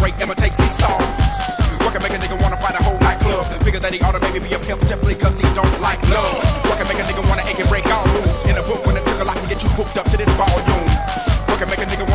great imitate seesaw. What can make a nigga wanna fight a whole nightclub? Figure that he oughta maybe be a pimp simply cause he don't like love. What can make a nigga wanna ache and break all rules? In a book when it took a lot to get you hooked up to this volume. What can make a nigga